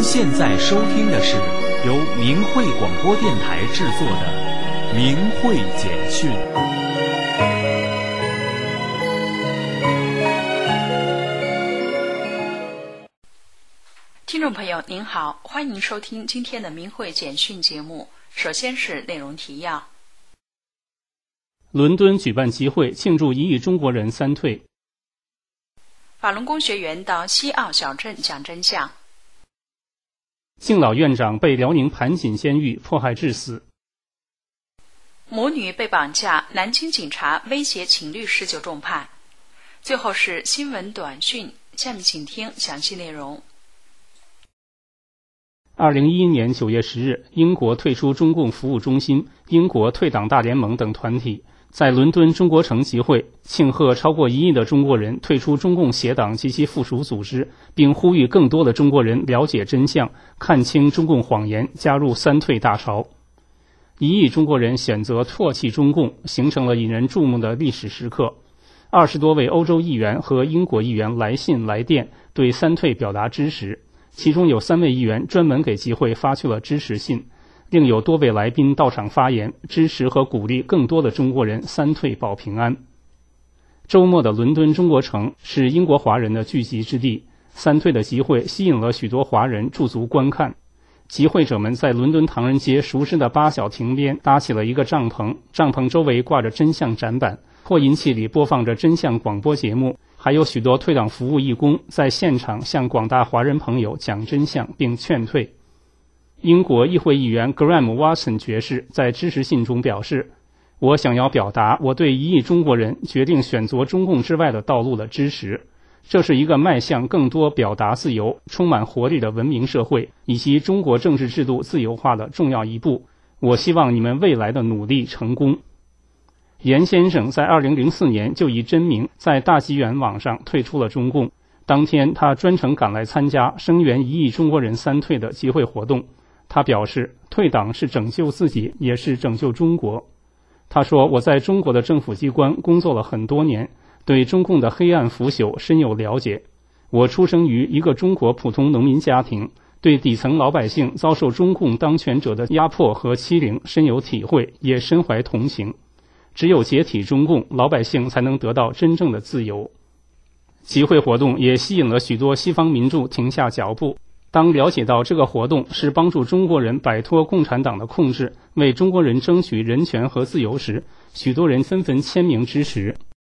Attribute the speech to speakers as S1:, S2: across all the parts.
S1: 现在收听的是由明慧广播电台制作的明慧简讯。
S2: 听众朋友您好，欢迎收听今天的明慧简讯节目。首先是内容提要。
S3: 伦敦举办集会庆祝1亿中国人三退。
S2: 法轮功学员到西澳小镇讲真相。
S3: 敬老院长被辽宁盘锦监狱迫害致死。
S2: 母女被绑架，南京警察威胁请律师就重判。最后是新闻短讯，下面请听详细内容。
S3: 2011年9月10日，英国退出中共服务中心、英国退党大联盟等团体在伦敦中国城集会，庆贺超过1亿的中国人退出中共协党及其附属组织，并呼吁更多的中国人了解真相，看清中共谎言，加入三退大潮。1亿中国人选择唾弃中共，形成了引人注目的历史时刻。20多位欧洲议员和英国议员来信来电，对三退表达支持，其中有3位议员专门给集会发去了支持信。另有多位来宾到场发言，支持和鼓励更多的中国人三退保平安。周末的伦敦中国城是英国华人的聚集之地，三退的集会吸引了许多华人驻足观看。集会者们在伦敦唐人街熟知的八小亭边搭起了一个帐篷，帐篷周围挂着真相展板，扩音器里播放着真相广播节目，还有许多退党服务义工在现场向广大华人朋友讲真相并劝退。英国议会议员 Graham Watson 爵士在支持信中表示，我想要表达我对1亿中国人决定选择中共之外的道路的支持。这是一个迈向更多表达自由、充满活力的文明社会，以及中国政治制度自由化的重要一步。我希望你们未来的努力成功。严先生在2004年就以真名在大纪元网上退出了中共，当天他专程赶来参加声援1亿中国人三退的集会活动。他表示，退党是拯救自己，也是拯救中国。他说，我在中国的政府机关工作了很多年，对中共的黑暗腐朽深有了解。我出生于一个中国普通农民家庭，对底层老百姓遭受中共当权者的压迫和欺凌深有体会，也深怀同情。只有解体中共，老百姓才能得到真正的自由。集会活动也吸引了许多西方民众停下脚步。当了解到这个活动是帮助中国人摆脱共产党的控制，为中国人争取人权和自由时，许多人纷纷签名支持。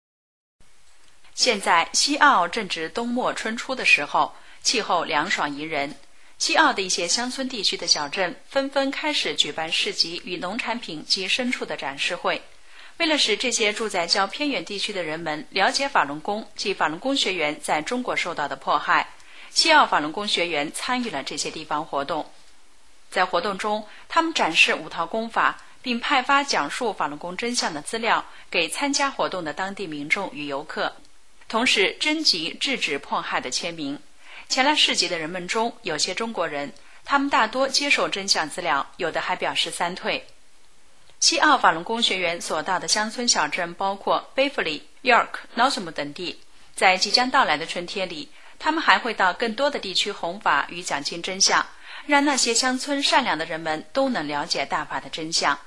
S2: 现在西澳正值冬末春初的时候，气候凉爽宜人。西澳的一些乡村地区的小镇纷纷开始举办市集与农产品及牲畜的展示会。为了使这些住在较偏远地区的人们了解法轮功及法轮功学员在中国受到的迫害，西澳法轮功学员参与了这些地方活动。在活动中，他们展示5套功法，并派发讲述法轮功真相的资料给参加活动的当地民众与游客，同时征集制止迫害的签名。前来市集的人们中有些中国人，他们大多接受真相资料，有的还表示三退。西澳法轮功学员所到的乡村小镇包括 Beverly、York、Northam 等地。在即将到来的春天里，他们还会到更多的地区弘法与讲清真相，让那些乡村善良的人们都能了解大法的真相。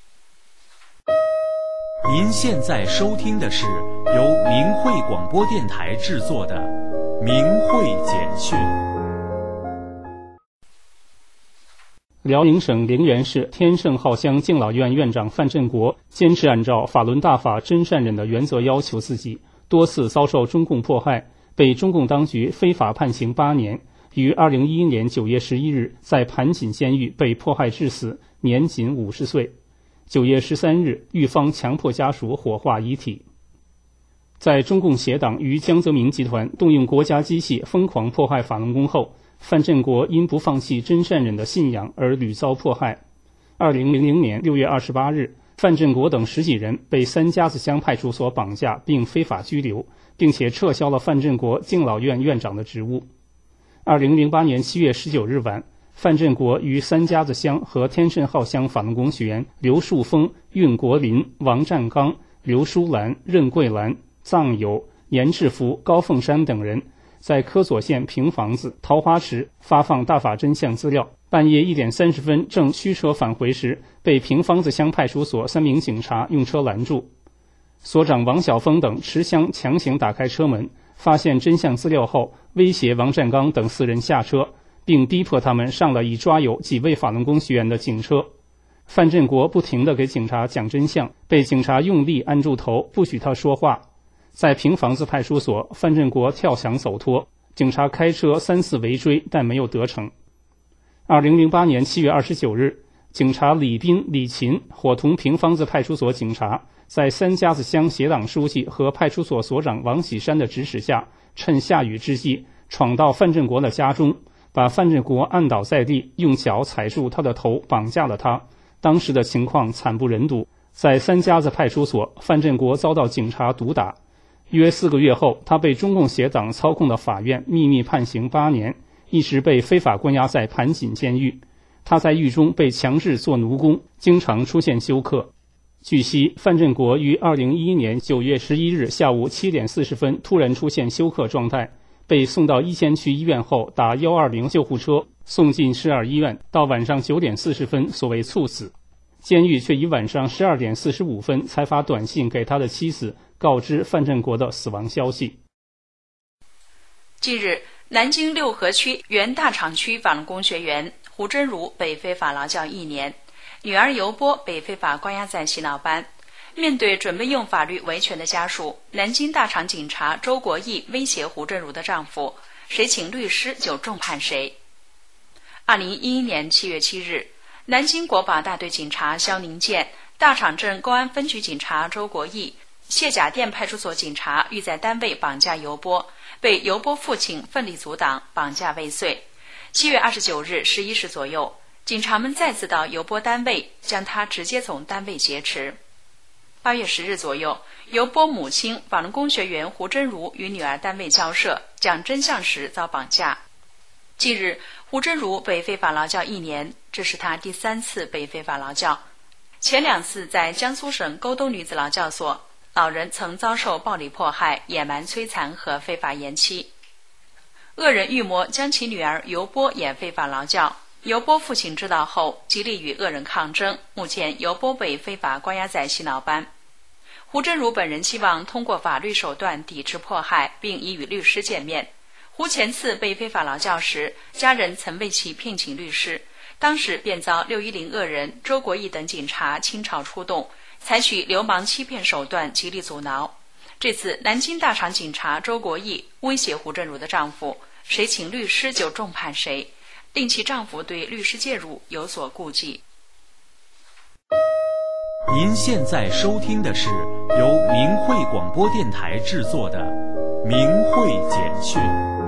S1: 您现在收听的是由明慧广播电台制作的明慧简讯。
S3: 辽宁省陵园市天盛浩乡敬老院院长范振国坚持按照法轮大法真善忍的原则要求自己，多次遭受中共迫害，被中共当局非法判刑8年，于2011年9月11日在盘锦监狱被迫害致死，年仅50岁。9月13日，狱方强迫家属火化遗体。在中共协党与江泽民集团动用国家机器疯狂迫害法轮功后，范振国因不放弃真善忍的信仰而屡遭迫害。2000年6月28日，范振国等10几人被三家子乡派出所绑架并非法拘留，并且撤销了范振国敬老院院长的职务。2008年7月19日晚，范振国与三家子乡和天盛浩乡法轮功学员刘树峰、运国林、王占刚、刘淑兰、任桂兰、藏友、严志福、高凤山等人在科左县平房子、桃花池发放大法真相资料。半夜1点30分，正驱车返回时，被平方子乡派出所3名警察用车拦住。所长王晓峰等持枪强行打开车门，发现真相资料后，威胁王占刚等4人下车，并逼迫他们上了已抓有几位法轮功学员的警车。范振国不停地给警察讲真相，被警察用力按住头，不许他说话。在平房子派出所，范振国跳墙走脱，警察开车3次围追，但没有得逞。2008年7月29日，警察李斌、李琴伙同平方子派出所警察，在三家子乡协党书记和派出所所长王喜山的指使下，趁下雨之际，闯到范振国的家中，把范振国按倒在地，用脚踩住他的头，绑架了他。当时的情况惨不忍睹，在三家子派出所，范振国遭到警察毒打。约4个月后，他被中共协党操控的法院秘密判刑8年，一直被非法关押在盘锦监狱。他在狱中被强制做奴工，经常出现休克。据悉，范振国于2011年9月11日下午7点40分突然出现休克状态，被送到一仙区医院后打120救护车送进市二医院，到晚上9点40分所谓猝死。监狱却以晚上12点45分才发短信给他的妻子，告知范振国的死亡消息。
S2: 近日，南京六合区原大厂区法轮功学员胡真如被非法劳教1年，女儿尤波被非法关押在洗脑班。面对准备用法律维权的家属，南京大厂警察周国义威胁胡真如的丈夫，谁请律师就重判谁。2011年7月7日，南京国保大队警察肖宁建、大厂镇公安分局警察周国义、谢甲店派出所警察欲在单位绑架尤波，被尤波父亲奋力阻挡，绑架未遂。7月29日11时左右，警察们再次到尤波单位，将他直接从单位劫持。8月10日左右，尤波母亲法轮功学员胡真如与女儿单位交涉，讲真相时遭绑架。近日，胡真如被非法劳教1年，这是他第3次被非法劳教。前2次在江苏省沟东女子劳教所，老人曾遭受暴力迫害、野蛮摧残和非法延期。恶人预谋将其女儿尤波也非法劳教，尤波父亲知道后极力与恶人抗争，目前尤波被非法关押在洗脑班。胡真如本人希望通过法律手段抵制迫害，并已与律师见面。胡前次被非法劳教时，家人曾为其聘请律师，当时便遭610恶人周国义等警察倾巢出动，采取流氓欺骗手段极力阻挠。这次南京大厂警察周国义威胁胡真如的丈夫，谁请律师就重判谁，令其丈夫对律师介入有所顾忌。
S1: 您现在收听的是由明慧广播电台制作的《明慧简讯》。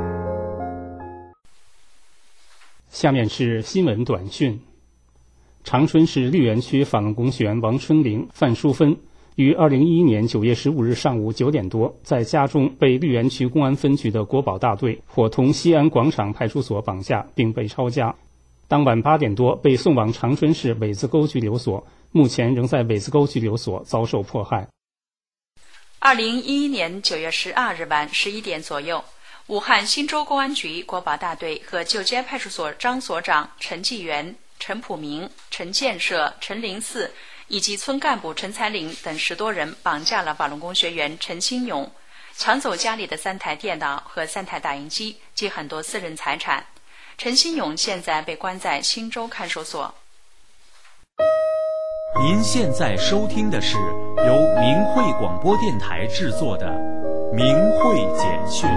S3: 下面是新闻短讯。长春市绿园区法轮功学员王春玲、范淑芬于2011年9月15日上午9点多，在家中被绿园区公安分局的国保大队伙同西安广场派出所绑架，并被抄家。当晚8点多被送往长春市苇子沟拘留所，目前仍在苇子沟拘留所遭受迫害。
S2: 2011年9月12日晚11点左右，武汉新洲公安局国保大队和旧街派出所张所长陈继元、陈普明、陈建设、陈林四以及村干部陈才林等10多人绑架了法轮功学员陈新勇，抢走家里的3台电脑和3台打印机及很多私人财产。陈新勇现在被关在新洲看守所。
S1: 您现在收听的是由明慧广播电台制作的《明慧简讯》。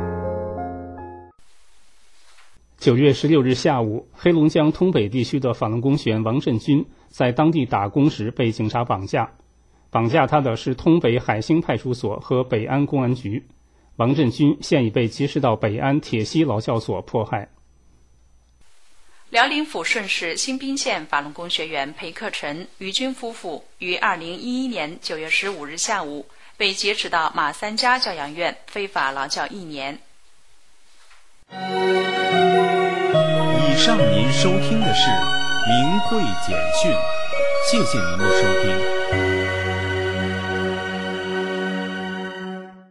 S3: 9月16日下午，黑龙江通北地区的法轮功学员王振军在当地打工时被警察绑架，绑架他的是通北海兴派出所和北安公安局。王振军现已被劫持到北安铁西劳教所迫害。
S2: 辽宁抚顺市新宾县法轮功学员裴克臣、于军夫妇于2011年9月15日下午被劫持到马三家教养院非法劳教1年。
S1: 以上您收听的是明慧简讯，谢谢您的收听。